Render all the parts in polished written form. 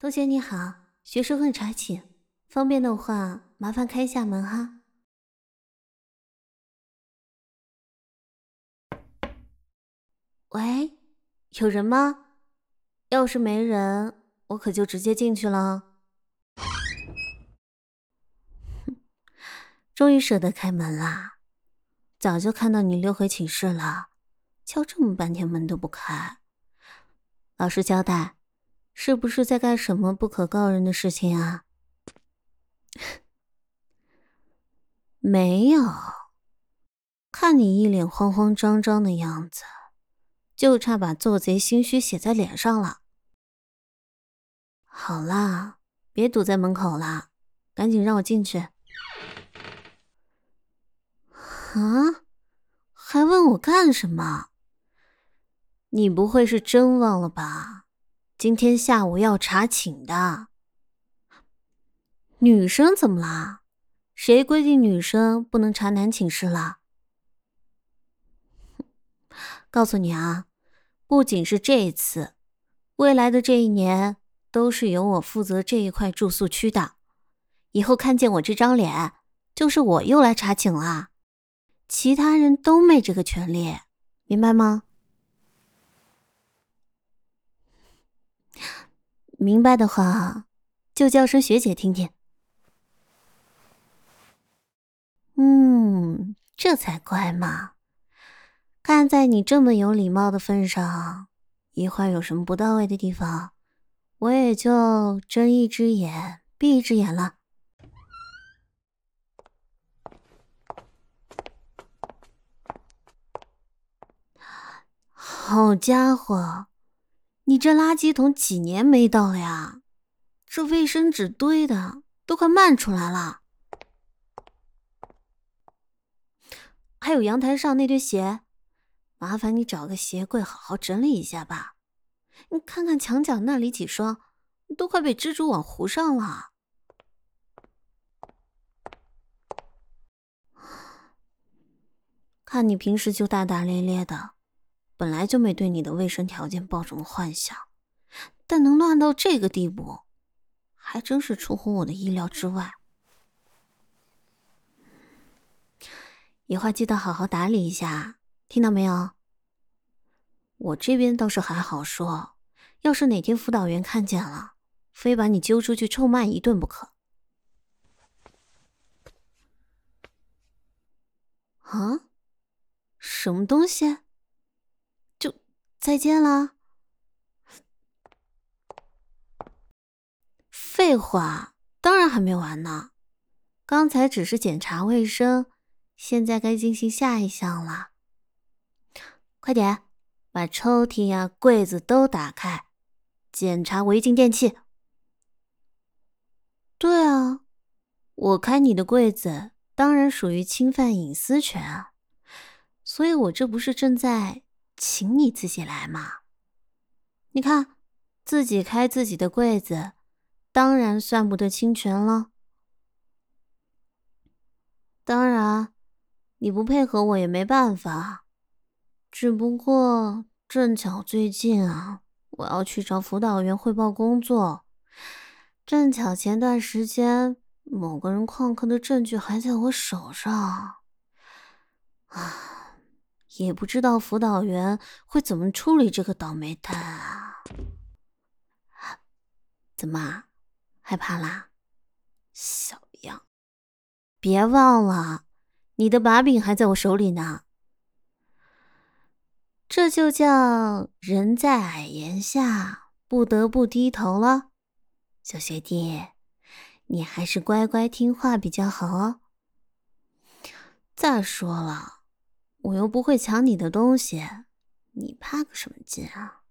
同学你好，学生会查寝，方便的话麻烦开一下门哈。喂，有人吗？要是没人，我可就直接进去了。终于舍得开门啦，早就看到你溜回寝室了，敲这么半天门都不开。老师交代，是不是在干什么不可告人的事情啊？没有，看你一脸慌慌张张的样子，就差把做贼心虚写在脸上了。好啦，别堵在门口啦，赶紧让我进去。啊？还问我干什么？你不会是真忘了吧？今天下午要查寝的。女生怎么啦？谁规定女生不能查男寝室了？告诉你啊，不仅是这一次，未来的这一年都是由我负责这一块住宿区的。以后看见我这张脸，就是我又来查寝啦。其他人都没这个权利，明白吗？明白的话，就叫声学姐听听。这才乖嘛。看在你这么有礼貌的份上，一会儿有什么不到位的地方，我也就睁一只眼闭一只眼了。好家伙，你这垃圾桶几年没倒了呀？这卫生纸堆的都快漫出来了。还有阳台上那堆鞋，麻烦你找个鞋柜好好整理一下吧。你看看墙角那里几双，都快被蜘蛛网糊上了。看你平时就大大咧咧的，本来就没对你的卫生条件抱什么幻想，但能乱到这个地步，还真是出乎我的意料之外。以后记得好好打理一下，听到没有？我这边倒是还好说，要是哪天辅导员看见了，非把你揪出去臭骂一顿不可。啊？什么东西？就再见了？废话，当然还没完呢。刚才只是检查卫生，现在该进行下一项了。快点，把抽屉呀、柜子都打开，检查违禁电器。对啊，我开你的柜子，当然属于侵犯隐私权啊。所以我这不是正在请你自己来吗？你看，自己开自己的柜子，当然算不得侵权了。当然，你不配合我也没办法。只不过正巧最近啊，我要去找辅导员汇报工作，正巧前段时间某个人旷课的证据还在我手上，啊，也不知道辅导员会怎么处理这个倒霉蛋啊。怎么，害怕啦？小样，别忘了，你的把柄还在我手里呢。这就叫人在矮檐下，不得不低头了。小学弟，你还是乖乖听话比较好哦。再说了，我又不会抢你的东西，你怕个什么劲啊？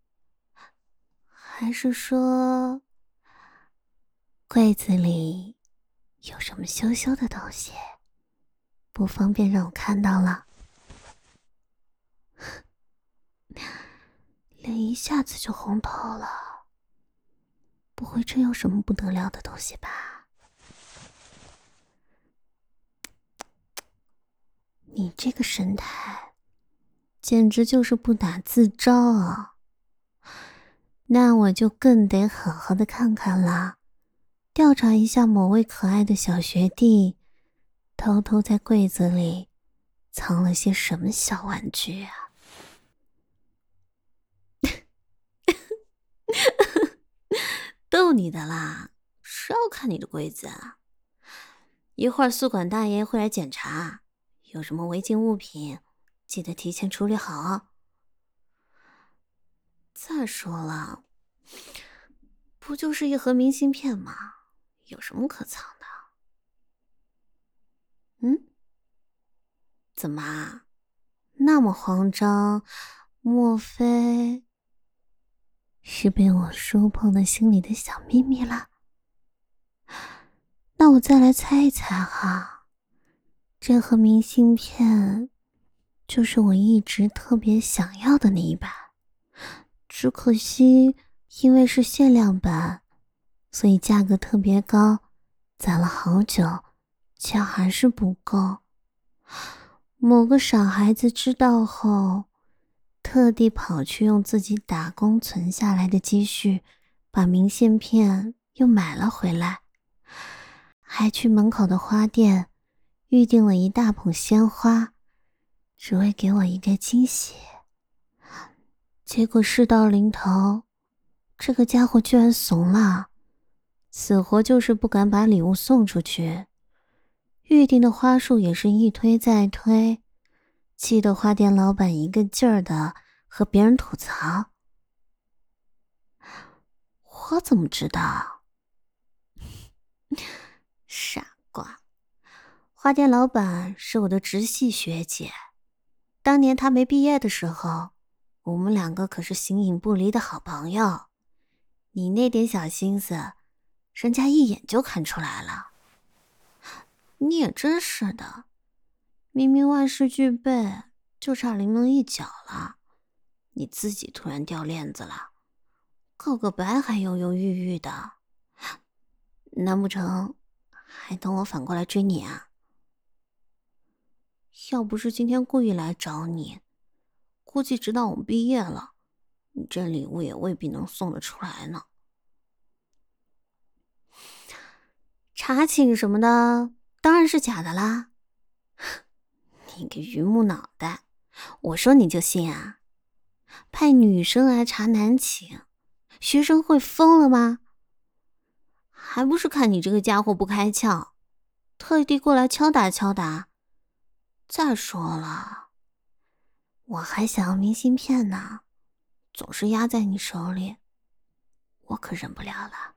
还是说，柜子里有什么羞羞的东西，不方便让我看到了？脸一下子就红透了，不会真有什么不得了的东西吧？你这个神态，简直就是不打自招啊！ 那我就更得好好的看看了，调查一下某位可爱的小学弟偷偷在柜子里藏了些什么小玩具啊。逗你的啦，谁要看你的柜子啊？一会儿宿管大爷会来检查，有什么违禁物品，记得提前处理好啊。再说了，不就是一盒明信片吗？有什么可藏的？嗯？怎么啊？那么慌张？莫非是被我触碰了心里的小秘密了？那我再来猜一猜哈，这盒明信片就是我一直特别想要的那一版，只可惜因为是限量版，所以价格特别高，攒了好久，钱还是不够。某个傻孩子知道后，特地跑去用自己打工存下来的积蓄，把明信片又买了回来，还去门口的花店预订了一大捧鲜花，只为给我一个惊喜。结果事到临头，这个家伙居然怂了，死活就是不敢把礼物送出去，预定的花束也是一推再推，气得花店老板一个劲儿的和别人吐槽。我怎么知道？傻瓜，花店老板是我的直系学姐，当年她没毕业的时候，我们两个可是形影不离的好朋友。你那点小心思，人家一眼就看出来了。你也真是的，明明万事俱备，就差临门一脚了，你自己突然掉链子了，告个白还犹犹豫豫的，难不成还等我反过来追你啊？要不是今天故意来找你，估计直到我们毕业了，你这礼物也未必能送得出来呢。查寝什么的当然是假的啦。你个榆木脑袋，我说你就信啊？派女生来查男寝，学生会疯了吗？还不是看你这个家伙不开窍，特地过来敲打敲打。再说了，我还想要明信片呢，总是压在你手里，我可忍不了了。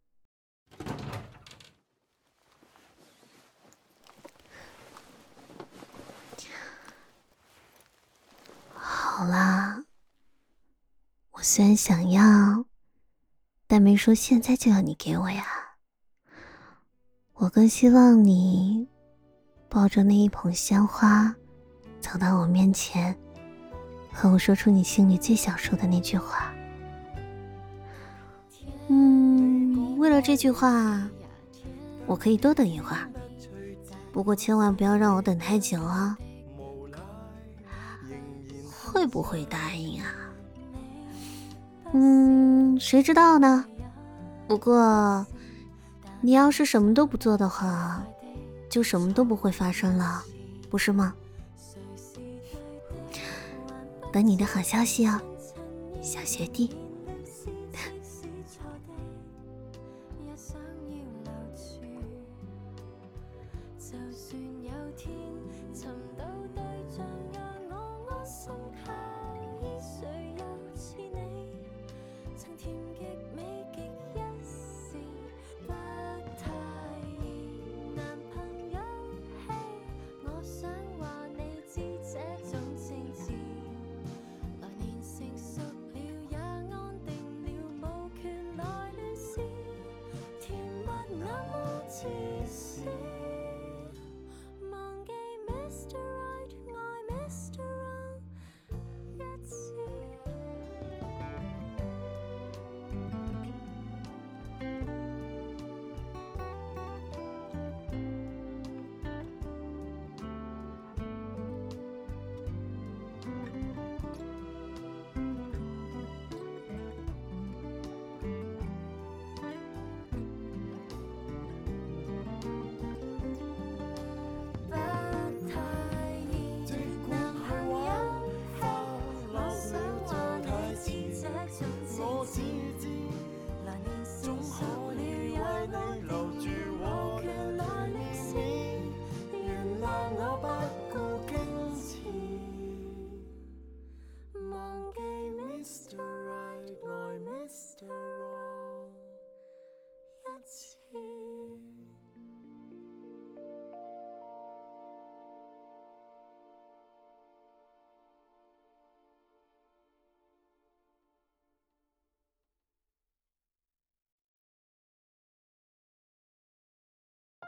好啦，我虽然想要，但没说现在就要你给我呀。我更希望你抱着那一捧鲜花走到我面前，和我说出你心里最想说的那句话。为了这句话，我可以多等一会儿，不过千万不要让我等太久啊。会不会答应啊？谁知道呢？不过你要是什么都不做的话，就什么都不会发生了，不是吗？等你的好消息哦，小学弟。